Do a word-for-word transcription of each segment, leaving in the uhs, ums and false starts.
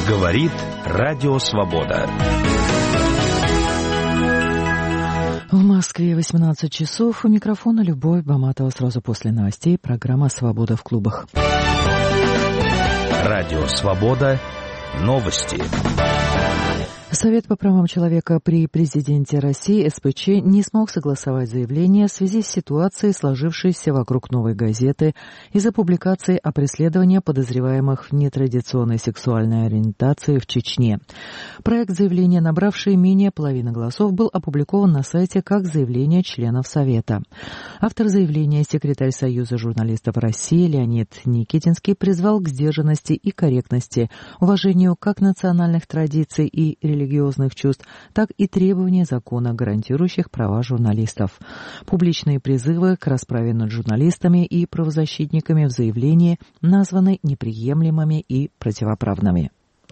Говорит Радио Свобода. В Москве восемнадцать часов. У микрофона Любовь Баматова. Сразу после новостей программа «Свобода в клубах». Радио Свобода. Новости. Совет по правам человека при президенте России эс пэ че не смог согласовать заявление в связи с ситуацией, сложившейся вокруг «Новой газеты» из-за публикации о преследовании подозреваемых в нетрадиционной сексуальной ориентации в Чечне. Проект заявления, набравший менее половины голосов, был опубликован на сайте как заявление членов Совета. Автор заявления, секретарь Союза журналистов России Леонид Никитинский, призвал к сдержанности и корректности, уважению как национальных традиций и религиозных религиозных чувств, так и требования закона, гарантирующих права журналистов. Публичные призывы к расправе над журналистами и правозащитниками в заявлении названы неприемлемыми и противоправными.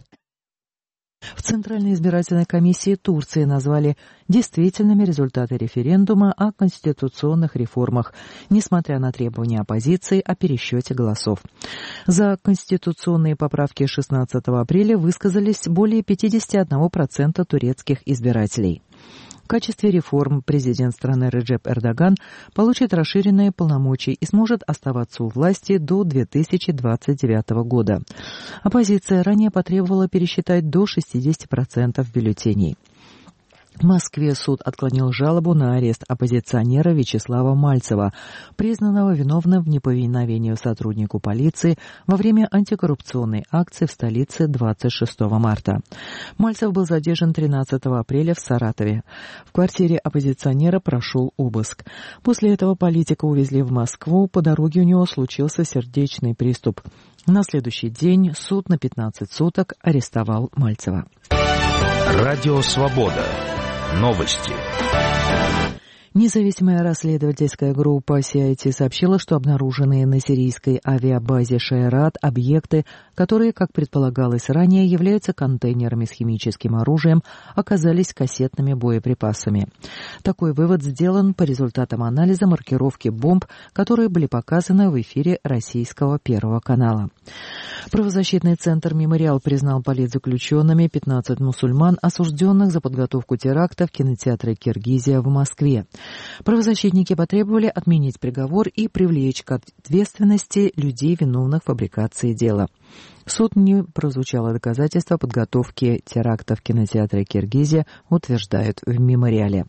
В Центральной избирательной комиссии Турции назвали действительными результаты референдума о конституционных реформах, несмотря на требования оппозиции о пересчете голосов. За конституционные поправки шестнадцатого апреля высказались более пятьдесят один процент турецких избирателей. В качестве реформ президент страны Реджеп Эрдоган получит расширенные полномочия и сможет оставаться у власти до две тысячи двадцать девятого года. Оппозиция ранее потребовала пересчитать до шестьдесят процентов бюллетеней. В Москве суд отклонил жалобу на арест оппозиционера Вячеслава Мальцева, признанного виновным в неповиновении сотруднику полиции во время антикоррупционной акции в столице двадцать шестого марта. Мальцев был задержан тринадцатого апреля в Саратове. В квартире оппозиционера прошел обыск. После этого политика увезли в Москву, по дороге у него случился сердечный приступ. На следующий день суд на пятнадцать суток арестовал Мальцева. Радио Свобода. Новости. Независимая расследовательская группа си ай ти сообщила, что обнаруженные на сирийской авиабазе Шайрат объекты, которые, как предполагалось ранее, являются контейнерами с химическим оружием, оказались кассетными боеприпасами. Такой вывод сделан по результатам анализа маркировки бомб, которые были показаны в эфире российского Первого канала. Правозащитный центр «Мемориал» признал политзаключенными пятнадцать мусульман, осужденных за подготовку теракта в кинотеатре «Киргизия» в Москве. Правозащитники потребовали отменить приговор и привлечь к ответственности людей, виновных в фабрикации дела. В суд не прозвучало доказательства подготовки теракта в кинотеатре «Киргизия», утверждают в «Мемориале».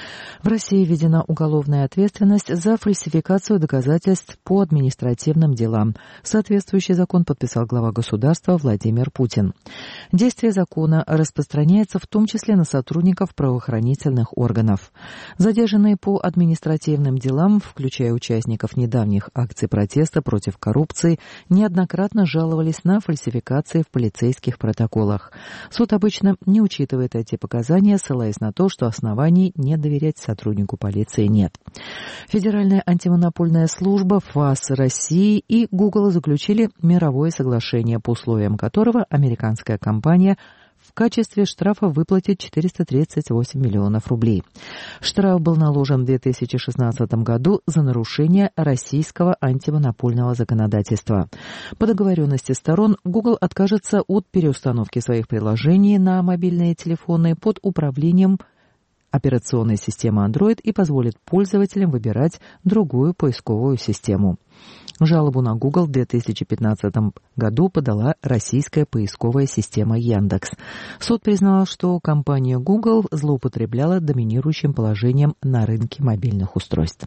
В России введена уголовная ответственность за фальсификацию доказательств по административным делам. Соответствующий закон подписал глава государства Владимир Путин. Действие закона распространяется в том числе на сотрудников правоохранительных органов. Задержанные по административным делам, включая участников недавних акций протеста против коррупции, неоднократно жаловались на фальсификации в полицейских протоколах. Суд обычно не учитывает эти показания, ссылаясь на то, что оснований не доверять сотруднику полиции нет. Федеральная антимонопольная служба, ФАС России и Google заключили мировое соглашение, по условиям которого американская компания в качестве штрафа выплатит четыреста тридцать восемь миллионов рублей. Штраф был наложен в две тысячи шестнадцатом году за нарушение российского антимонопольного законодательства. По договоренности сторон Google откажется от переустановки своих приложений на мобильные телефоны под управлением операционной системы Android и позволит пользователям выбирать другую поисковую систему. Жалобу на Google в две тысячи пятнадцатом году подала российская поисковая система Яндекс. Суд признал, что компания Google злоупотребляла доминирующим положением на рынке мобильных устройств.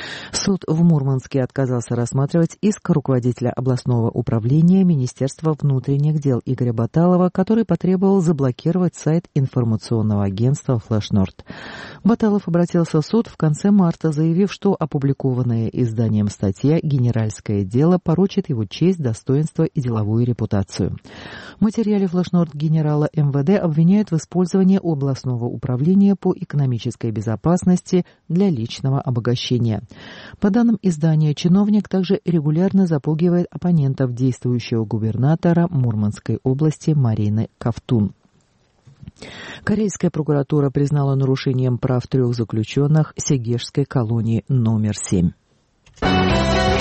Суд в Мурманске отказался рассматривать иск руководителя областного управления Министерства внутренних дел Игоря Баталова, который потребовал заблокировать сайт информационного агентства «Флэшнорд». Баталов обратился в суд в конце марта, заявив, что опубликованная изданием статья «Генеральское дело» порочит его честь, достоинство и деловую репутацию. В материале «Флэшнорд» генерала эм вэ дэ обвиняют в использовании областного управления по экономической безопасности для личного обогащения. По данным издания, чиновник также регулярно запугивает оппонентов действующего губернатора Мурманской области Марины Ковтун. Корейская прокуратура признала нарушением прав трех заключенных Сегежской колонии номер семь.